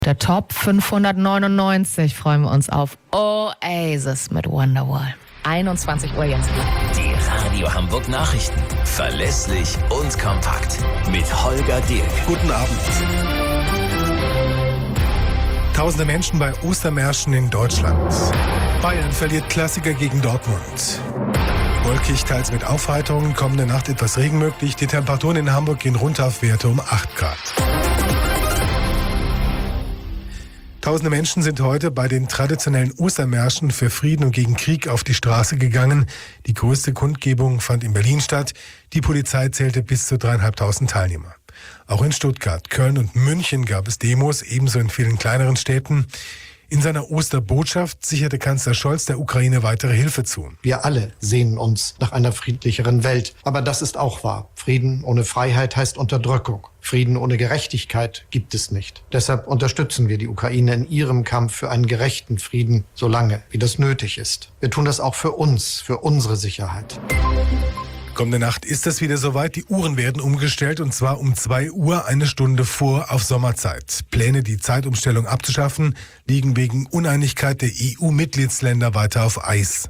Der Top 599 freuen wir uns auf Oasis mit Wonderwall. 21 Uhr jetzt. Die Radio Hamburg Nachrichten. Verlässlich und kompakt. Mit Holger Dirk. Guten Abend. Tausende Menschen bei Ostermärschen in Deutschland. Bayern verliert Klassiker gegen Dortmund. Wolkig, teils mit Aufheiterungen, kommende Nacht etwas Regen möglich. Die Temperaturen in Hamburg gehen runter auf Werte um 8 Grad. Tausende Menschen sind heute bei den traditionellen Ostermärschen für Frieden und gegen Krieg auf die Straße gegangen. Die größte Kundgebung fand in Berlin statt. Die Polizei zählte bis zu 3.500 Teilnehmer. Auch in Stuttgart, Köln und München gab es Demos, ebenso in vielen kleineren Städten. In seiner Osterbotschaft sicherte Kanzler Scholz der Ukraine weitere Hilfe zu. Wir alle sehnen uns nach einer friedlicheren Welt. Aber das ist auch wahr. Frieden ohne Freiheit heißt Unterdrückung. Frieden ohne Gerechtigkeit gibt es nicht. Deshalb unterstützen wir die Ukraine in ihrem Kampf für einen gerechten Frieden, solange wie das nötig ist. Wir tun das auch für uns, für unsere Sicherheit. Kommende Nacht ist es wieder soweit. Die Uhren werden umgestellt und zwar um 2 Uhr, eine Stunde vor auf Sommerzeit. Pläne, die Zeitumstellung abzuschaffen, liegen wegen Uneinigkeit der EU-Mitgliedsländer weiter auf Eis.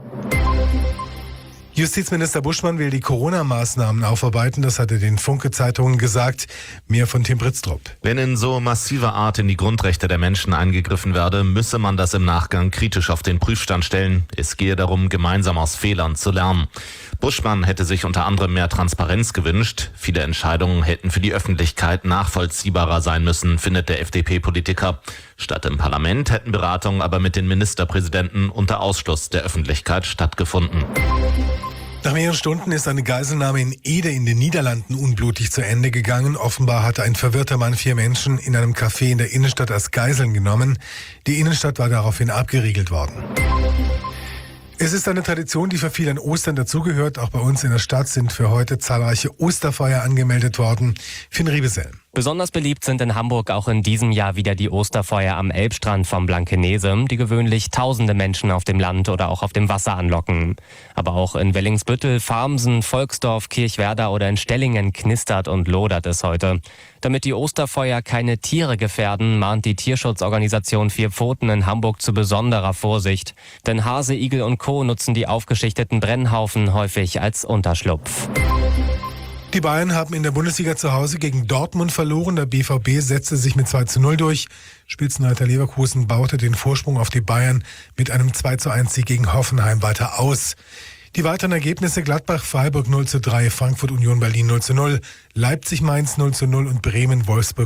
Justizminister Buschmann will die Corona-Maßnahmen aufarbeiten, das hat er den Funke-Zeitungen gesagt. Mehr von Tim Britztrup. Wenn in so massiver Art in die Grundrechte der Menschen eingegriffen werde, müsse man das im Nachgang kritisch auf den Prüfstand stellen. Es gehe darum, gemeinsam aus Fehlern zu lernen. Buschmann hätte sich unter anderem mehr Transparenz gewünscht. Viele Entscheidungen hätten für die Öffentlichkeit nachvollziehbarer sein müssen, findet der FDP-Politiker. Statt im Parlament hätten Beratungen aber mit den Ministerpräsidenten unter Ausschluss der Öffentlichkeit stattgefunden. Nach mehreren Stunden ist eine Geiselnahme in Ede in den Niederlanden unblutig zu Ende gegangen. Offenbar hatte ein verwirrter Mann 4 Menschen in einem Café in der Innenstadt als Geiseln genommen. Die Innenstadt war daraufhin abgeriegelt worden. Es ist eine Tradition, die für viele an Ostern dazugehört. Auch bei uns in der Stadt sind für heute zahlreiche Osterfeuer angemeldet worden. Finn Riebesell. Besonders beliebt sind in Hamburg auch in diesem Jahr wieder die Osterfeuer am Elbstrand vom Blankenese, die gewöhnlich tausende Menschen auf dem Land oder auch auf dem Wasser anlocken. Aber auch in Wellingsbüttel, Farmsen, Volksdorf, Kirchwerder oder in Stellingen knistert und lodert es heute. Damit die Osterfeuer keine Tiere gefährden, mahnt die Tierschutzorganisation Vier Pfoten in Hamburg zu besonderer Vorsicht. Denn Hase, Igel und Co. nutzen die aufgeschichteten Brennhaufen häufig als Unterschlupf. Die Bayern haben in der Bundesliga zu Hause gegen Dortmund verloren. Der BVB setzte sich mit 2:0 durch. Spitzenreiter Leverkusen baute den Vorsprung auf die Bayern mit einem 2:1 gegen Hoffenheim weiter aus. Die weiteren Ergebnisse: Gladbach-Freiburg 0:3, Frankfurt-Union Berlin 0:0, Leipzig-Mainz 0:0 und Bremen-Wolfsburg